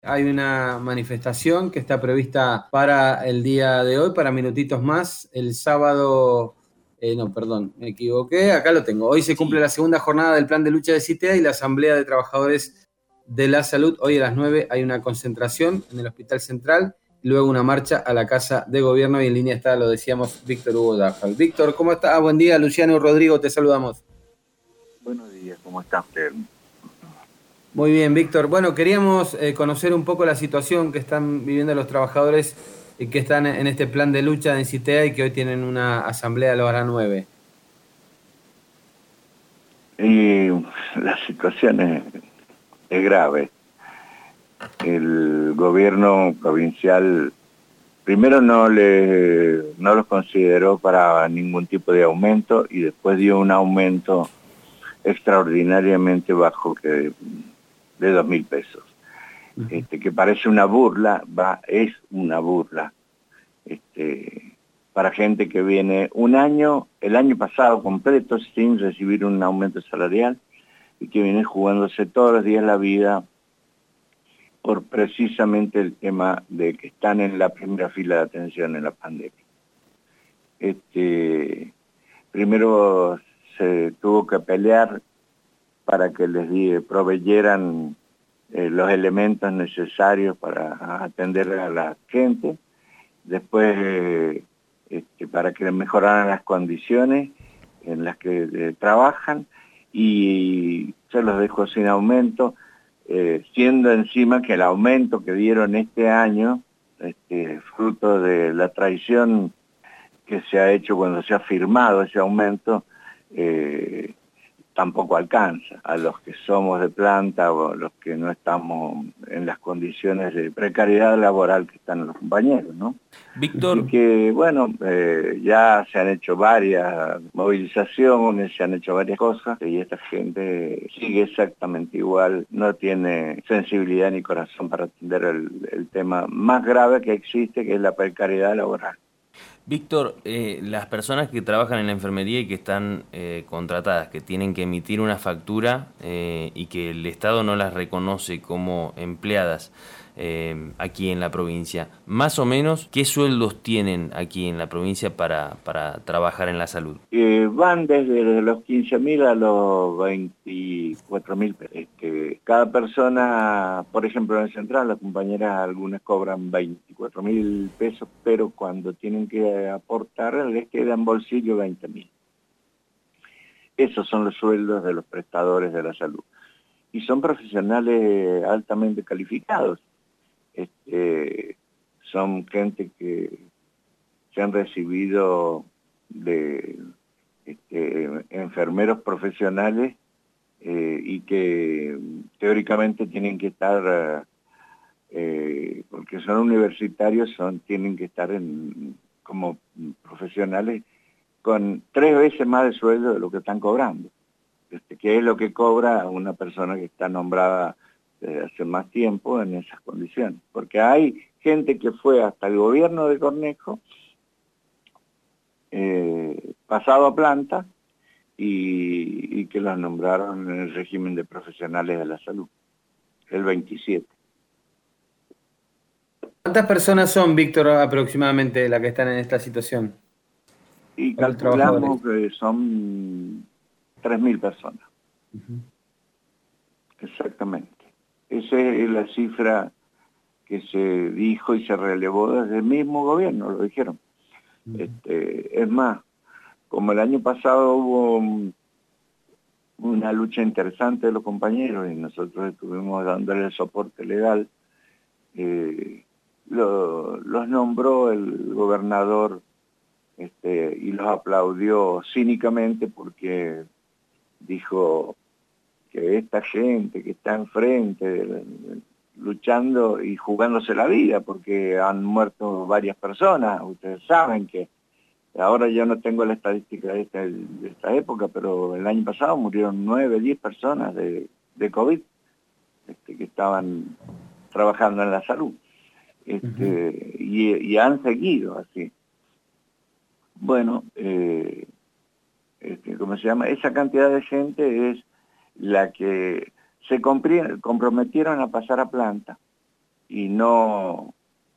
Hay una manifestación que está prevista para el día de hoy, para minutitos más, el sábado, no, perdón, me equivoqué, acá lo tengo. Hoy se cumple la segunda jornada del plan de lucha de CITEA y la Asamblea de Trabajadores de la Salud. Hoy a las 9 hay una concentración en el Hospital Central y luego una marcha a la Casa de Gobierno y en línea está, lo decíamos, Víctor Hugo Dajal. Víctor, ¿cómo estás? Buen día, Luciano y Rodrigo, te saludamos. Buenos días, ¿cómo está usted? Muy bien, Víctor. Bueno, queríamos conocer un poco la situación que están viviendo los trabajadores y que están en este plan de lucha de Incitea y que hoy tienen una asamblea a la hora 9. Y la situación es grave. El gobierno provincial primero no los consideró para ningún tipo de aumento y después dio un aumento extraordinariamente bajo de 2.000 pesos. Que parece una burla, es una burla. Para gente que viene el año pasado completo sin recibir un aumento salarial y que viene jugándose todos los días la vida por precisamente el tema de que están en la primera fila de atención en la pandemia. Primero se tuvo que pelear para que les proveyeran los elementos necesarios para atender a la gente, después para que mejoraran las condiciones en las que trabajan y se los dejó sin aumento, siendo encima que el aumento que dieron este año, fruto de la traición que se ha hecho cuando se ha firmado ese aumento, tampoco alcanza a los que somos de planta o los que no estamos en las condiciones de precariedad laboral que están los compañeros, ¿no? Y Víctor, que, bueno, ya se han hecho varias movilizaciones, se han hecho varias cosas y esta gente sigue exactamente igual, no tiene sensibilidad ni corazón para atender el tema más grave que existe, que es la precariedad laboral. Víctor, las personas que trabajan en la enfermería y que están contratadas, que tienen que emitir una factura y que el Estado no las reconoce como empleadas aquí en la provincia, más o menos, ¿qué sueldos tienen aquí en la provincia para trabajar en la salud? Van desde los 15.000 a los 24.000 pesos. Cada persona, por ejemplo, en el central, las compañeras algunas cobran 24.000 pesos, pero cuando tienen que aportar les queda en bolsillo 20.000. Esos son los sueldos de los prestadores de la salud. Y son profesionales altamente calificados. Son gente que se han recibido de enfermeros profesionales y que teóricamente tienen que estar, porque son universitarios, tienen que estar como profesionales con 3 veces más de sueldo de lo que están cobrando, que es lo que cobra una persona que está nombrada desde hace más tiempo en esas condiciones. Porque hay gente que fue hasta el gobierno de Cornejo, pasado a planta, y que los nombraron en el régimen de profesionales de la salud, el 27. ¿cuántas personas son, Víctor, aproximadamente las que están en esta situación? Y ¿Cuántos trabajadores? calculamos que son 3.000 personas, exactamente. Esa es la cifra que se dijo y se relevó desde el mismo gobierno, lo dijeron. Es más, como el año pasado hubo una lucha interesante de los compañeros y nosotros estuvimos dándole el soporte legal, los nombró el gobernador y los aplaudió cínicamente porque dijo que esta gente que está enfrente luchando y jugándose la vida, porque han muerto varias personas, ustedes saben que ahora yo no tengo la estadística de esta época, pero el año pasado murieron 9, 10 personas de COVID que estaban trabajando en la salud. Y han seguido así. Bueno, ¿cómo se llama? Esa cantidad de gente es la que se comprometieron a pasar a planta y no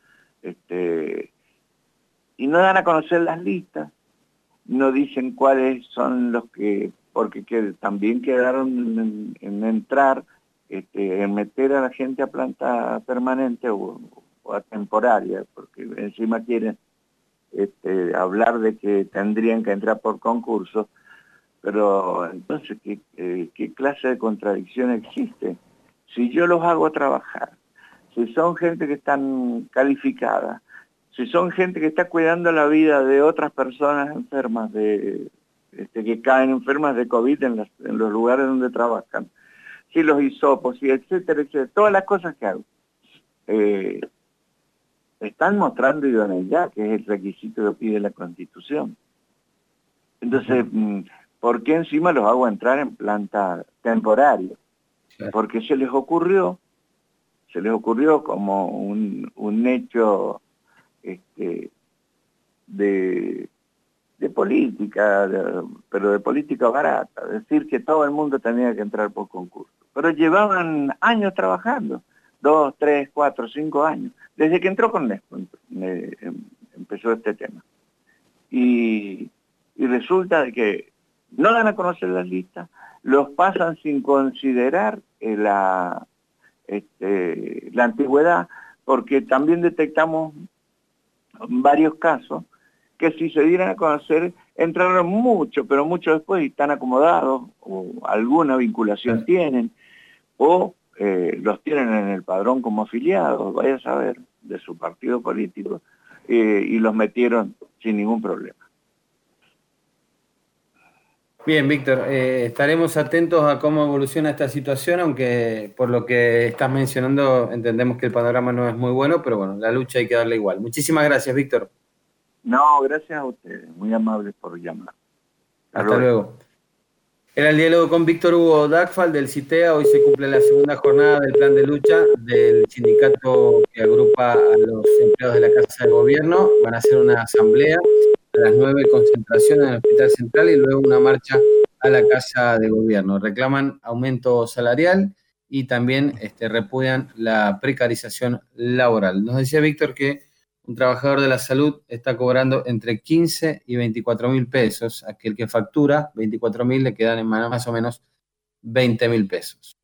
y no dan a conocer las listas, no dicen cuáles son los que, porque también quedaron en entrar, en meter a la gente a planta permanente o a temporaria, porque encima quieren hablar de que tendrían que entrar por concurso, pero entonces, ¿qué clase de contradicción existe? Si yo los hago trabajar, si son gente que están calificadas, si son gente que está cuidando la vida de otras personas enfermas, que caen enfermas de COVID en los lugares donde trabajan, si los hisopos, si etcétera, etcétera, todas las cosas que hago, están mostrando idoneidad, que es el requisito que pide la Constitución. Entonces, ¿por qué encima los hago entrar en planta temporaria? Claro. Porque se les ocurrió como un hecho de política, pero de política barata, decir que todo el mundo tenía que entrar por concurso. Pero llevaban años trabajando, 2, 3, 4, 5 años, desde que entró Cornejo empezó este tema. Y resulta de que no dan a conocer las listas, los pasan sin considerar la antigüedad, porque también detectamos varios casos que si se dieran a conocer entraron mucho, pero mucho después y están acomodados, o alguna vinculación tienen, o los tienen en el padrón como afiliados, vaya a saber, de su partido político, y los metieron sin ningún problema. Bien, Víctor, estaremos atentos a cómo evoluciona esta situación, aunque por lo que estás mencionando entendemos que el panorama no es muy bueno, pero bueno, la lucha hay que darle igual. Muchísimas gracias, Víctor. No, gracias a ustedes, muy amables por llamar. Hasta luego. Era el diálogo con Víctor Hugo Dagfal del CITEA. Hoy se cumple la segunda jornada del plan de lucha del sindicato que agrupa a los empleados de la Casa de Gobierno. Van a hacer una asamblea a las 9, concentración en el Hospital Central y luego una marcha a la Casa de Gobierno. Reclaman aumento salarial y también repudian la precarización laboral. Nos decía Víctor que un trabajador de la salud está cobrando entre 15 y 24.000 pesos. Aquel que factura 24.000 le quedan en mano más o menos 20.000 pesos.